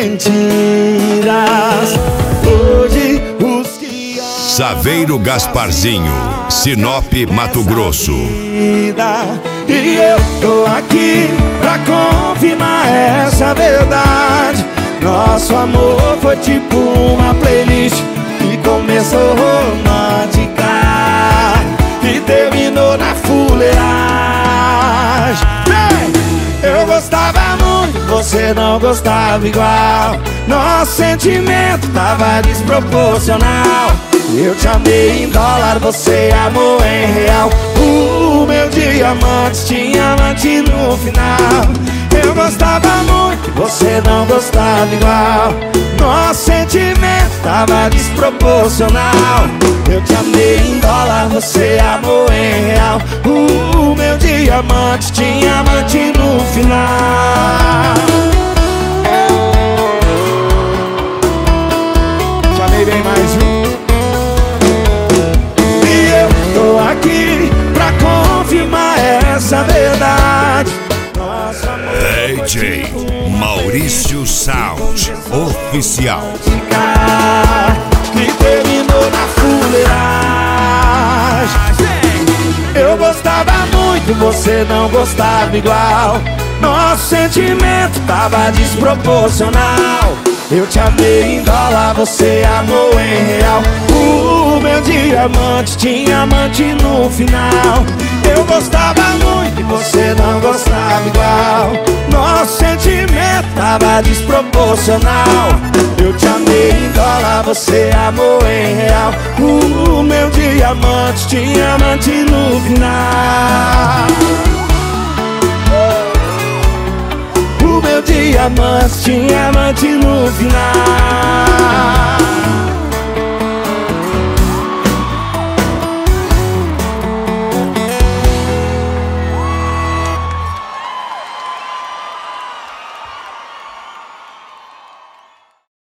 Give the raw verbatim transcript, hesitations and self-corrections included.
mentiras. Hoje os que Saveiro Gasparzinho, Sinop, Mato Grosso. E eu tô aqui pra confirmar essa verdade. Nosso amor foi tipo uma playlist que começou romântica e terminou na fuleiragem. Eu gostava muito, você não gostava igual. Nosso sentimento tava desproporcional. Eu te amei em dólar, você amou em real. O meu diamante tinha amante no final. Eu gostava muito, você não gostava igual. Nosso sentimento tava desproporcional. Eu te amei em dólar, você amou em real. O meu diamante tinha amante no final. Te amei bem mais um. E eu tô aqui pra confirmar essa verdade. D J Maurício Sound Oficial. Que terminou na fuleiragem. Eu gostava muito, você não gostava igual. Nosso sentimento tava desproporcional. Eu te amei em dólar, você amou em real. O meu diamante tinha amante no final. Eu gostava muito e você não gostava igual. Nosso sentimento tava desproporcional. Eu te amei em dólar, você amou em real. O meu diamante tinha amante no final. O meu diamante tinha amante no final.